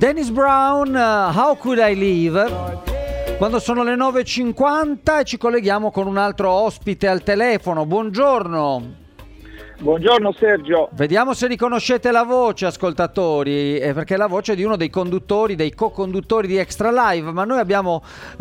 Dennis Brown, How Could I Live? Quando sono le 9.50 e ci colleghiamo con un altro ospite al telefono. Buongiorno. Buongiorno Sergio. Vediamo se riconoscete la voce, ascoltatori, perché è la voce di uno dei conduttori, dei co-conduttori di Extra Live, ma noi abbiamo,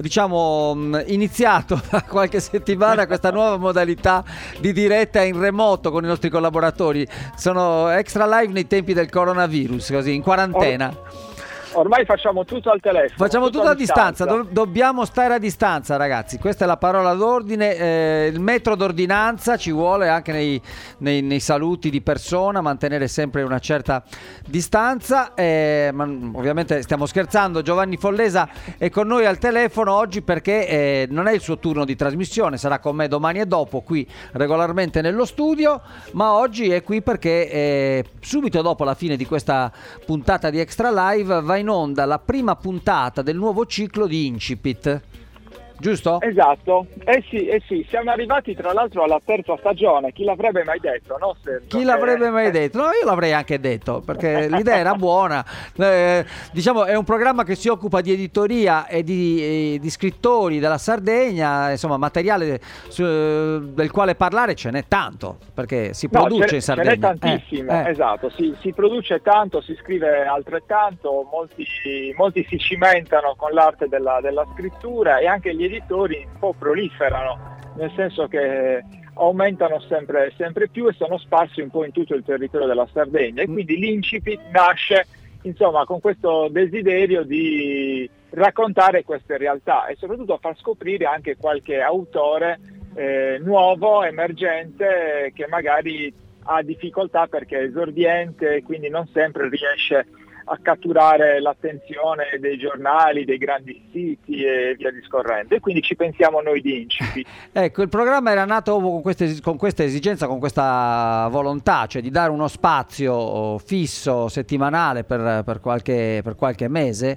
iniziato da qualche settimana questa nuova modalità di diretta in remoto con i nostri collaboratori. Sono Extra Live nei tempi del coronavirus, così, in quarantena. Ormai facciamo tutto al telefono. Facciamo tutto a distanza, dobbiamo stare a distanza, ragazzi. Questa è la parola d'ordine, il metro d'ordinanza ci vuole anche nei saluti di persona, mantenere sempre una certa distanza. Ma ovviamente stiamo scherzando. Giovanni Follesa è con noi al telefono oggi perché non è il suo turno di trasmissione, sarà con me domani e dopo qui regolarmente nello studio, ma oggi è qui perché subito dopo la fine di questa puntata di Extra Live va in onda la prima puntata del nuovo ciclo di Incipit, giusto? Esatto, sì, siamo arrivati tra l'altro alla terza stagione, chi l'avrebbe mai detto, no Sergio? Chi l'avrebbe mai detto? No, io l'avrei anche detto, perché l'idea era buona. Diciamo, è un programma che si occupa di editoria e di scrittori della Sardegna, insomma, materiale del quale parlare ce n'è tanto, perché si produce in Sardegna. Ce n'è tantissimo, esatto, si produce tanto, si scrive altrettanto, molti si cimentano con l'arte della scrittura e anche gli editori un po' proliferano, nel senso che aumentano sempre più e sono sparsi un po' in tutto il territorio della Sardegna e quindi l'Incipit nasce insomma con questo desiderio di raccontare queste realtà e soprattutto far scoprire anche qualche autore nuovo, emergente, che magari ha difficoltà perché è esordiente e quindi non sempre riesce a catturare l'attenzione dei giornali, dei grandi siti e via discorrendo, e quindi ci pensiamo noi di Incipit. Ecco, il programma era nato con questa esigenza, con questa volontà, cioè di dare uno spazio fisso settimanale per qualche mese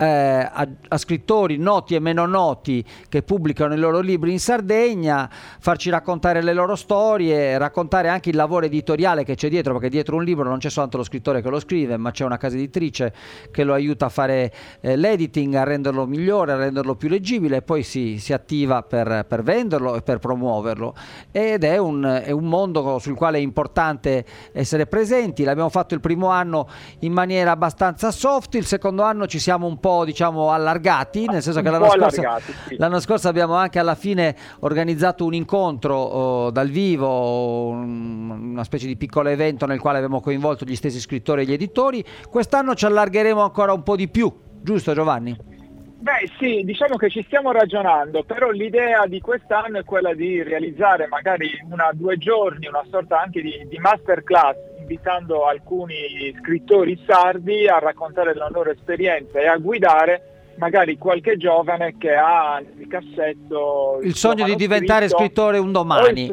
a scrittori noti e meno noti che pubblicano i loro libri in Sardegna, farci raccontare le loro storie, raccontare anche il lavoro editoriale che c'è dietro, perché dietro un libro non c'è soltanto lo scrittore che lo scrive, ma c'è una casa editrice che lo aiuta a fare l'editing, a renderlo migliore, a renderlo più leggibile, e poi si attiva per venderlo e per promuoverlo, ed è un mondo sul quale è importante essere presenti. L'abbiamo fatto il primo anno in maniera abbastanza soft, il secondo anno ci siamo un po' allargati, nel senso che l'anno scorso abbiamo anche alla fine organizzato un incontro dal vivo, una specie di piccolo evento nel quale abbiamo coinvolto gli stessi scrittori e gli editori. Quest'anno ci allargheremo ancora un po' di più, giusto Giovanni? Beh sì, diciamo che ci stiamo ragionando, però l'idea di quest'anno è quella di realizzare magari 1 o 2 giorni, una sorta anche di masterclass, invitando alcuni scrittori sardi a raccontare la loro esperienza e a guidare magari qualche giovane che ha nel cassetto il sogno di diventare scrittore un domani.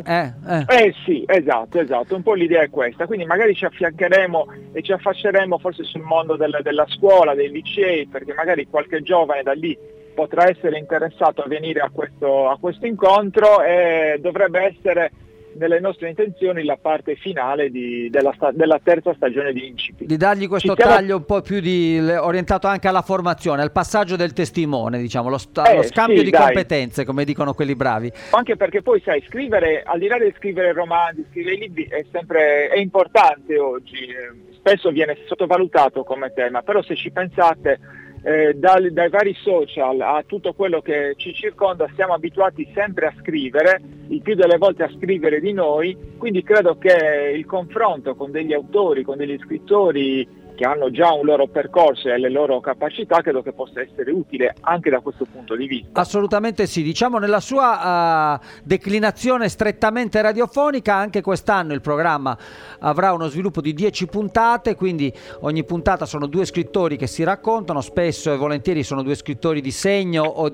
Sì, esatto, un po' l'idea è questa, quindi magari ci affiancheremo e ci affacceremo forse sul mondo della scuola, dei licei, perché magari qualche giovane da lì potrà essere interessato a venire a questo incontro, e dovrebbe essere nelle nostre intenzioni la parte finale della terza stagione di Incipit. Di dargli questo taglio un po' più orientato anche alla formazione, al passaggio del testimone, diciamo, lo scambio di competenze, come dicono quelli bravi. Anche perché poi sai, scrivere, al di là di scrivere romanzi, scrivere libri è importante oggi, spesso viene sottovalutato come tema, però se ci pensate dai vari social a tutto quello che ci circonda, siamo abituati sempre a scrivere, il più delle volte a scrivere di noi, quindi credo che il confronto con degli autori, con degli scrittori che hanno già un loro percorso e le loro capacità, credo che possa essere utile anche da questo punto di vista. Assolutamente sì, diciamo nella sua declinazione strettamente radiofonica. Anche quest'anno il programma avrà uno sviluppo di 10 puntate, quindi ogni puntata sono 2 scrittori che si raccontano, spesso e volentieri sono 2 scrittori di segno o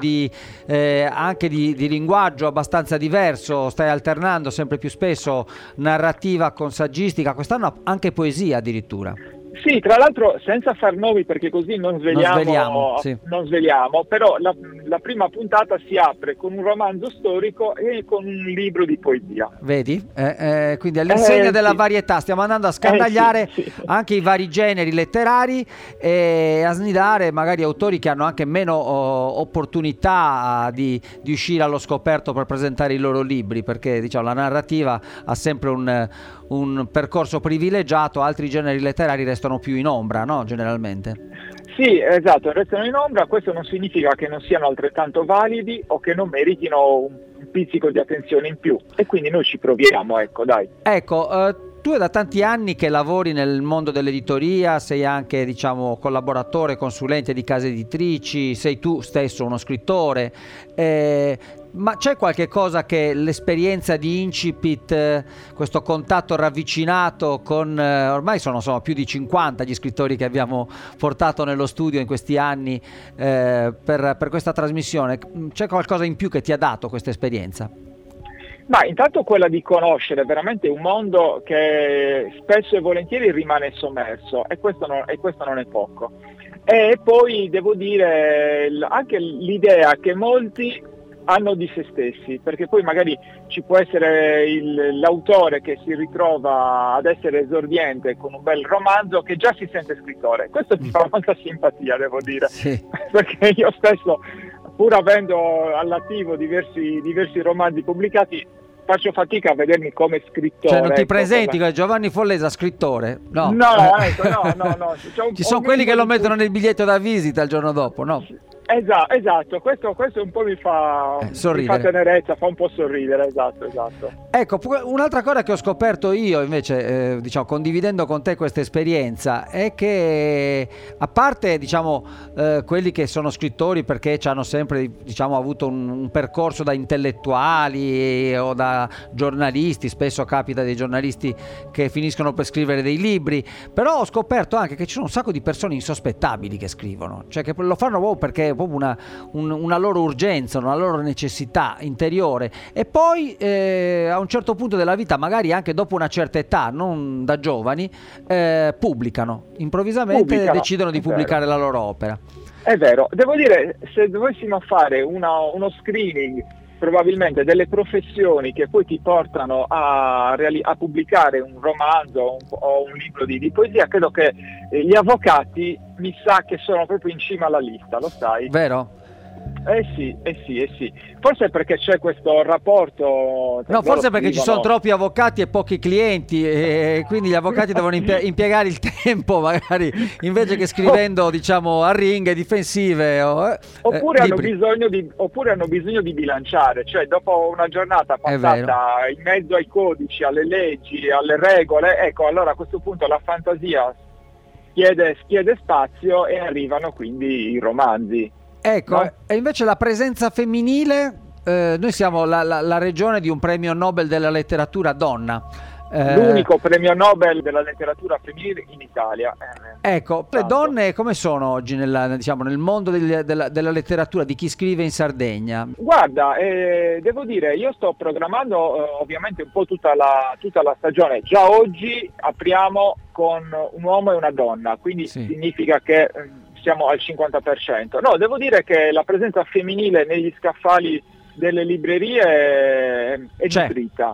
anche di linguaggio abbastanza diverso, stai alternando sempre più spesso narrativa con saggistica, quest'anno anche poesia addirittura. Sì, tra l'altro senza far nomi perché così non sveliamo, sì. non sveliamo, però la prima puntata si apre con un romanzo storico e con un libro di poesia. Vedi? Quindi all'insegna della sì. varietà stiamo andando a scandagliare Sì. anche i vari generi letterari e a snidare magari autori che hanno anche meno opportunità di uscire allo scoperto per presentare i loro libri, perché diciamo la narrativa ha sempre un percorso privilegiato, altri generi letterari restano più in ombra, no? Generalmente. Sì, esatto, restano in ombra, questo non significa che non siano altrettanto validi o che non meritino un pizzico di attenzione in più, e quindi noi ci proviamo, ecco, dai. Ecco, tu è da tanti anni che lavori nel mondo dell'editoria, sei anche, diciamo, collaboratore, consulente di case editrici, sei tu stesso uno scrittore, ma c'è qualche cosa che l'esperienza di Incipit, questo contatto ravvicinato con, ormai sono più di 50 gli scrittori che abbiamo portato nello studio in questi anni per questa trasmissione, c'è qualcosa in più che ti ha dato questa esperienza? Ma intanto quella di conoscere veramente un mondo che spesso e volentieri rimane sommerso, e questo non è poco. E poi devo dire anche l'idea che molti hanno di se stessi, perché poi magari ci può essere l'autore che si ritrova ad essere esordiente con un bel romanzo che già si sente scrittore. Questo mi fa molta simpatia, devo dire, sì. Perché io stesso, pur avendo all'attivo diversi romanzi pubblicati, faccio fatica a vedermi come scrittore. Cioè non ti presenti come Giovanni Follesa scrittore? No, ecco, no. Ci sono quelli che lo mettono nel biglietto da visita il giorno dopo, no? Esatto, questo un po' mi fa tenerezza, fa un po' sorridere, esatto. Ecco, un'altra cosa che ho scoperto io invece, diciamo, condividendo con te questa esperienza, è che a parte, diciamo, quelli che sono scrittori perché hanno sempre, diciamo, avuto un percorso da intellettuali o da giornalisti, spesso capita dei giornalisti che finiscono per scrivere dei libri, però ho scoperto anche che ci sono un sacco di persone insospettabili che scrivono, cioè che lo fanno proprio perché proprio una loro urgenza, una loro necessità interiore, e poi a un certo punto della vita, magari anche dopo una certa età, non da giovani, improvvisamente decidono di pubblicare la loro opera. È vero, devo dire, se dovessimo fare uno screening probabilmente delle professioni che poi ti portano a pubblicare un romanzo o un libro di poesia, credo che gli avvocati mi sa che sono proprio in cima alla lista, lo sai? Vero? Sì. Forse perché c'è questo rapporto. No, forse perché ci sono troppi avvocati e pochi clienti, e quindi gli avvocati devono impiegare il tempo, magari, invece che scrivendo, diciamo, a ringhe difensive. Oppure hanno bisogno di bilanciare, cioè dopo una giornata passata in mezzo ai codici, alle leggi, alle regole, ecco, allora a questo punto la fantasia chiede spazio e arrivano quindi i romanzi. Ecco, no? E invece la presenza femminile, noi siamo la regione di un premio Nobel della letteratura donna. L'unico premio Nobel della letteratura femminile in Italia. Ecco, le donne come sono oggi nel mondo della letteratura, di chi scrive in Sardegna? Guarda, devo dire, io sto programmando ovviamente un po' tutta la stagione. Già oggi apriamo con un uomo e una donna, quindi significa che siamo al 50%. No, devo dire che la presenza femminile negli scaffali delle librerie è nutrita.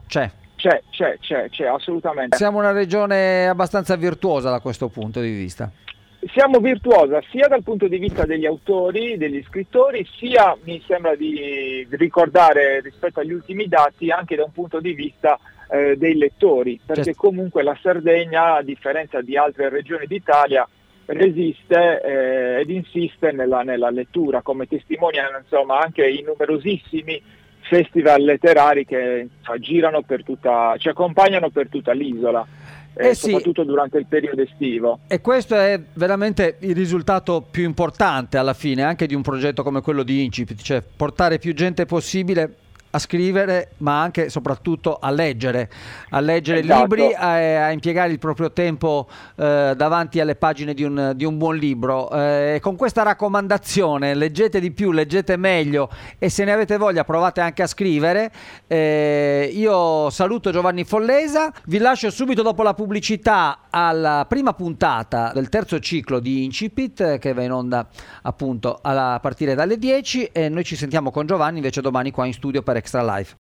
C'è, assolutamente. Siamo una regione abbastanza virtuosa da questo punto di vista. Siamo virtuosa sia dal punto di vista degli autori, degli scrittori, sia, mi sembra di ricordare rispetto agli ultimi dati, anche da un punto di vista dei lettori, perché comunque la Sardegna, a differenza di altre regioni d'Italia, resiste ed insiste nella lettura, come testimoniano insomma anche i numerosissimi festival letterari che girano ci accompagnano per tutta l'isola, soprattutto durante il periodo estivo. E questo è veramente il risultato più importante alla fine anche di un progetto come quello di Incipit, cioè portare più gente possibile a scrivere, ma anche e soprattutto a leggere Esatto. libri, a impiegare il proprio tempo davanti alle pagine di un buon libro. Con questa raccomandazione, leggete di più, leggete meglio e se ne avete voglia provate anche a scrivere. Io saluto Giovanni Follesa, vi lascio subito dopo la pubblicità alla prima puntata del terzo ciclo di Incipit che va in onda appunto a partire dalle 10 e noi ci sentiamo con Giovanni invece domani qua in studio per Extra Life.